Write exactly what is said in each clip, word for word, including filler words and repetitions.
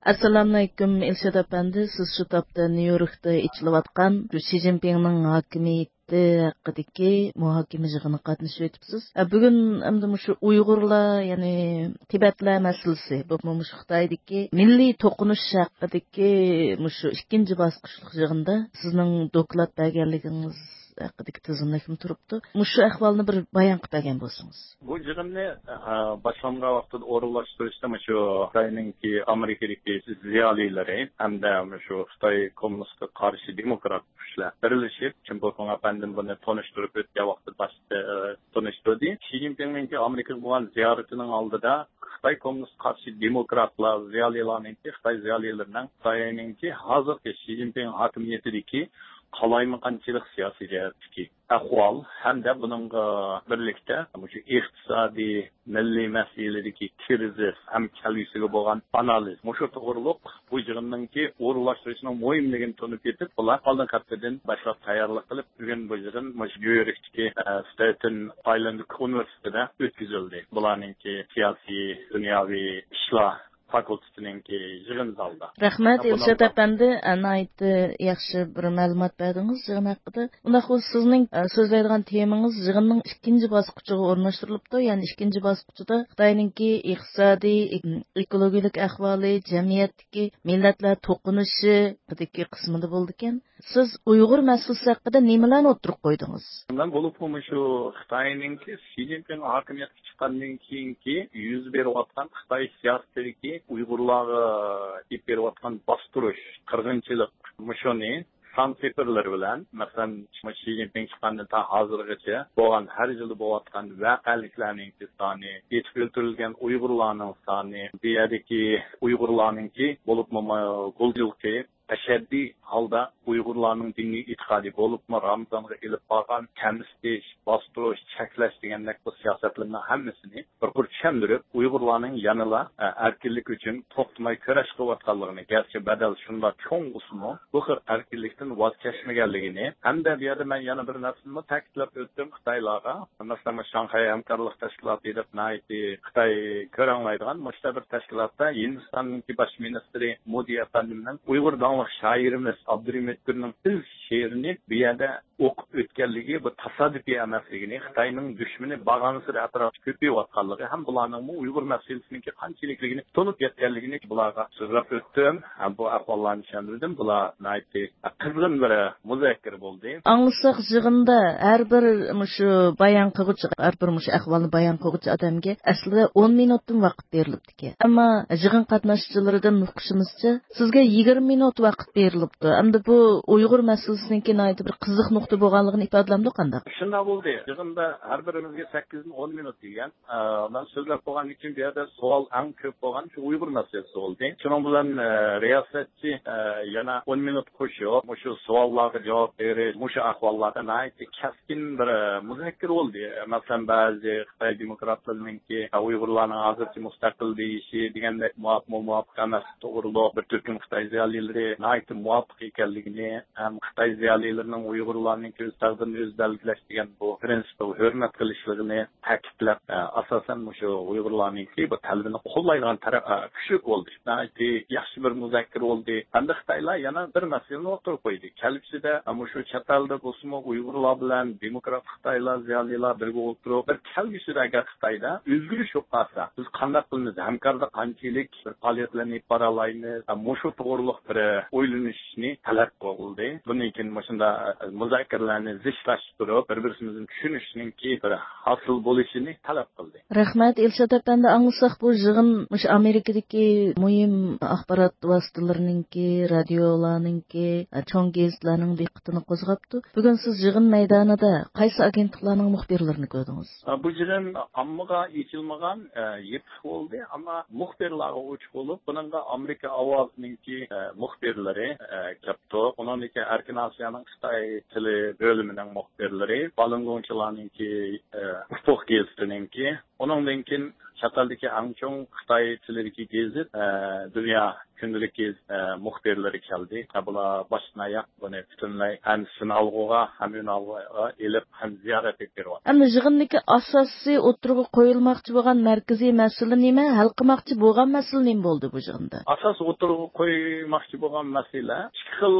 Assalamu alaykum Elshad apandi, siz shu topda Nyu-Yorkda ichilayotgan Xi Jinpingning hokimiyati haqidagi muhokama yig'inida qatnashib o'tibsiz. Bugun endi shu Uyg'urlar, ya'ni Tibetlar masalasi, bu Xitoydagi milliy to'qinish haqidagi shu ikkinchi bosqichlik yig'inda sizning doklad berganligingiz haqidagi tizimlikni turibdi. Mushu ahvolni bir bayon qilib bergan bo'lsangiz. Bu yig'inni boshlangan vaqtda o'rinlashtirishda shu Xitoyninki Amerikadagi ziyolilari hamda shu Xitoy kommunistga qarshi demokrat kuchlar birlashib, Chimpokon apandim buni tanishtirib o'tgan vaqtda boshda tanishtirdi. Xi Jinpingning Amerikaga bo'lgan ziyaratining oldida Xitoy kommunist qarshi demokratlar ziyolilarninki Xitoy ziyolilarining Xitoyninki hozirgi Xi Jinping hokimiyatidagi qalaymaganchilik siyosiy jihatdagi ahvol hamda buningga birlikda shu iqtisodiy milliy masalalardagi krizis ham kelgusiga bo'lgan analiz shu to'g'riliq bu yig'inninki o'rinlashtirishning muhimligini tushunib yetib, bular oldin haftadan boshlab tayyorlik qilib bugun bu yig'in Nyu-Yorkdagi Staten Island universitetida o'tkazildi. Bularninki siyosiy dunyoviy ishlar fakultetininki yig'in zalda. Rahmat Elshad apandi, anayt yaxshi bir ma'lumot berdingiz yig'in haqida. Unda sizning so'zlaydigan temangiz yig'inning ikkinchi bosqichiga o'rnashtirilibdi. Ya'ni ikkinchi bosqichida Xitoyninki iqtisodiy, ekologik ahvoli, jamiyatdagi millatlar to'qinishi haqidagi qismida bo'ldi ekan. Siz Uyg'ur masalasi haqida nimalarni o'tirib qo'ydingiz? Bundan bo'lib shu Xitoyninki Xi Jinping hokimiyatga chiqqandan keyingi yuz berayotgan Xitoy siyosatidagi Uyg'urlarga ip berayotgan bostirish, qirg'inchilik, mushuni sanseperlar bilan, masalan, Xi Jinping chiqqandan ta hozirgacha bo'lgan har yili bo'layotgan voqealiklarning soni, yetib o'ldirilgan Uyg'urlarning soni, bu yerdagi Uyg'urlarningki bo'lib qo'ljilik tashaddiy holda Uyg'urlarning diniy e'tiqodi bo'libmi Ramazonga ilib borgan kamsitish, bostirish, cheklash degandek bu siyosatlarning hammasini bir bir tushuntirib, Uyg'urlarning yanıla erkinlik uchun to'xtamay kurash qilayotganligini, garchi badal shunday cho'ng bo'lsa-mu, bu xil erkinlikdan voz kechmaganligini, hamda bu yerda men yana bir narsani ta'kidlab o'tdim Xitoylarga. Masalan, Shanxay hamkorlik tashkiloti deb nayti Xitoy ko'ranglaydigan boshqa bir tashkilotda Hindistonning bosh ministri Modi afandimning Uyg'ur shoirimiz Abdurahmetgurning ilk she'rini bu yerda o'qib o'tganligi bu tasodifiy emasligini, Xitoyning dushmani bag'anisi atrofida ko'payotganligi ham bularning Uyg'ur masalasiniki qanchalikligini tunib yetganligini bularga so'zlab o'tdim. Ham bu ahvollarni tushuntirdim. Bular nayti qizg'in bir muzakkira bo'ldi. Anglsak yig'inda har bir shu bayon qiluvchi, har bir shu ahvolni bayon qiluvchi odamga aslida o'n minutdan vaqt berilibdi ekan. Ammo yig'in qatnashchilaridan o'qishimizcha sizga yigirma minut vaqt berilibdi. Endi bu Uyg'ur masalasiniki nayti bir qiziq nuqta bo'lganligini ifodalamdi qanday? Shunday bo'ldi. Yig'inda har birimizga sakkiz dan o'n minut degan. Men so'zlab qo'ygan uchun bu yerda savol eng ko'p bo'lgan shu Uyg'ur masalasi bo'ldi. Shuning bilan riyosatchi yana o'n minut qo'shib, shu savollarga javob berish, shu ahvollarda nayti kaskin bir muzakkir bo'ldi. Masalan, ba'zi Xitoy demokratlarininki Uyg'urlarning hozircha mustaqil deyishi degandek muvofiq emas to'g'riliq bir turkum Xitoy ziyolilari nayti muvofiq ekanligini, ham Xitoy ziyolilarining Uyg'urlarning ko'z taqdirini o'z belgilash degan bu prinsipni hurmat qilishligini ta'kidlab, asosan shu Uyg'urlarningki bu talabini qo'llaydigan taraf kuchli bo'ldi. Nayti yaxshi bir muzakkir bo'ldi. Endi Xitoylar yana bir masalani o'tirib qo'ydi. Kelgusida shu chet elda bo'lsa-mu Uyg'urlar bilan demokrat Xitoylar ziyolilar birga o'tirib, bir kelgusida agar Xitoyda o'zgarish yo'q bo'lsa, biz qanday qilamiz? Hamkorda qanchalik bir faoliyatlarni bora olamiz? Shu to'g'riliq bir o'ylanishni talab qildi. Bundan keyin shunda muzokarlarni zichlashtirib, bir-birimizni tushunishninki bir hosil bo'lishini talab qildi. Rahmat Elshad apandi, anglasak bu yig'in o'sha Amerikadagi muhim axborot vositalarininki, radiolarninki, cho'ng gazetlarning diqqatini qo'zg'abdi. Bugun siz yig'in maydonida qaysi agentliklarning muxbirlarini ko'rdingiz? Bu yig'in ommaga yechilmagan yepiq bo'ldi, ammo muxbirlarga o'ch bo'lib, buningga Amerika ovozininki muxbirlari kapto, onunki Erkin Asiyaning Xitoy tili bo'limining muxbirlari, Balongonchilarninki Ufuq gazetininki, onundan keyin Çataldaki en çok Xitay tilideki gezit dünya gündelik gez muhbirleri geldi. Bula başına yak bunu bütünlay hem sınavlığa hem ünallığa elip hem ziyaret ettiler. Әмді жығындaki asası отырғы қойылмақчы болған мәркізі мәсілі неме, әл қымақчы болған мәсілі нем болды bu жығында? Asas oturup koymakçı olan mesele iki xil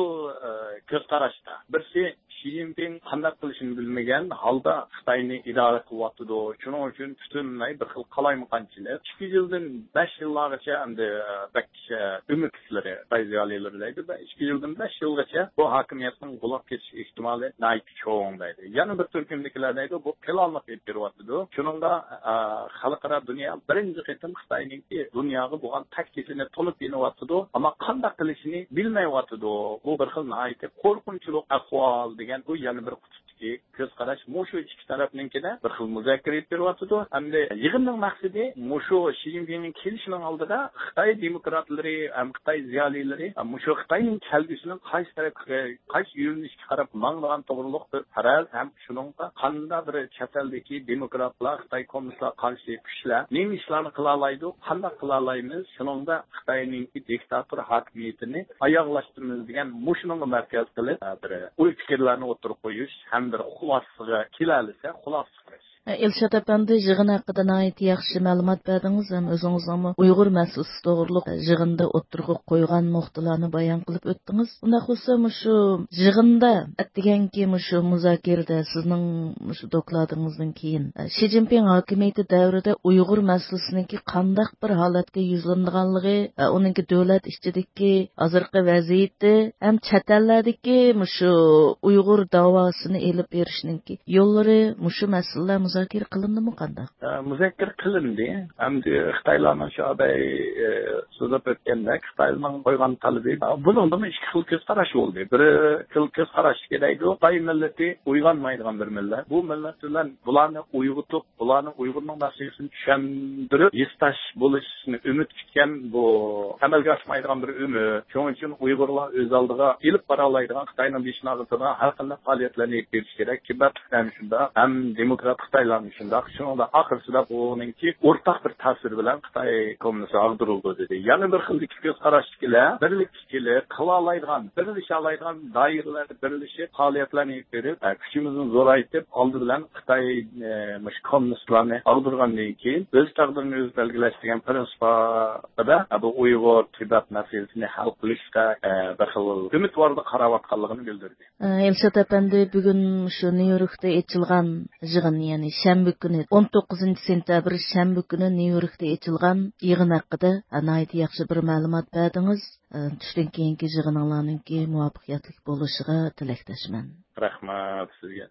göz qarashda. Birisi Xi Jinping qanday qilishini bilmagan holda Xitoyni idora qilyapti. Shuning uchun butunlay bir xil qalaymiqanchilik. ikki yildan besh yillargacha endi bakcha umidlari bayziyalilar deydi. ikki yildan besh yilgacha bu hokimiyatning qulab ketish ehtimoli nayt cho'ng deydi. Yana bir turkumdagilar deydi bu planlab beryapti. Shuningda xalqaro dunyo birinchi qitim Xitoyning dunyoga bo'lgan taklifini to'lib beryapti. Ammo qanday qilishini bilmayapti. Bu bir xil nayt qo'rqinchli ahvol degan bu yana bir qutbdagi ko'z qarash mushu ikki tarafninkida bir xil muzokara etib beryapti. Hamda yig'inning maqsadi mushu Xi Jinpingning kelishining oldida Xitoy demokratlari, ham Xitoy ziyolilari mushu Xitoyning kelgusini qaysi tarafga, qaysi yo'nalishga qarab manglagan to'g'riliq bir faraz ham shuningda qanday bir chataldagi demokratlar, Xitoy kommunistlar qarshi kuchlar nima ishlarni qila oladi, qanday qila olamiz, shuningda Xitoyning diktator hokimiyatini oyoqlashtiramiz degan mushuning markaz qilib bir o'y fikrlarni o'tirib qo'yish ham bir xulosaga kelalisa xulosa qilish. Elshad apandi yig'in haqida nihoyat yaxshi ma'lumot berdingiz ham o'zingizmi Uyg'ur masalasi to'g'riliq yig'inda o'tirg'i qo'ygan nuqtalarni bayon qilib o'tdingiz. Unda xususan shu yig'inda deganki shu muzokarada sizning shu dokladingizdan keyin Xi Jinping hokimiyati davrida Uyg'ur masalasiniki qandaq bir holatga yuzlanganligi, uningki davlat ichidagi hozirgi vaziyati ham chet ellardagi shu Uyg'ur davosini elib berishninki yo'llari shu masalalar muzokara qilindimi qanday? Muzokara qilindi. Hamda Xitoylarning shu aday so'zlab o'tgandek Xitoyning qo'ygan talabi bundan ikki xil ko'z qarash bo'ldi. Biri xil ko'z qarash kerakdi. Xitoy millati uyg'onmaydigan bir millat. Bu millat bilan bularni uyg'otib, bularni Uyg'urning masalasini tushuntirib, yistash bo'lishini umid kutgan bu amalga oshmaydigan bir umid. Shuning uchun Uyg'urlar o'z oldiga ilib bora oladigan Xitoyning beshnog'ida har qanday faoliyatlarni berish kerak. Kibat ham shunda ham demokrat Xitoylarning shundoq, shuningda oxirsida buningki o'rtaq bir ta'sir bilan Xitoy kommunist ag'dirildi dedi. Yana bir xil ikki ko'z qarashkilar birlikchilar qila oladigan, birlasha oladigan doiralar birlashib faoliyatlarni berib, kuchimizni zo'raytib, oldi bilan Xitoy mush kommunistlarni ag'dirgandan keyin o'z taqdirini o'zi belgilash degan prinsipda bu Uyg'ur Tibet masalasini hal qilishga bir xil umidvorda qarayotganligini bildirdi. Elshad apandi bugun shu Nyu-Yorkda ochilgan yig'in, ya'ni shanba kuni o'n to'qqizinchi sentabr shanba kuni Nyu-Yorkda ochilgan yig'in haqida nihoyat yaxshi bir ma'lumot berdingiz. Tushdan keyingi yig'inlarning muvaffaqiyatli bo'lishiga tilakdoshman. Rahmat sizga.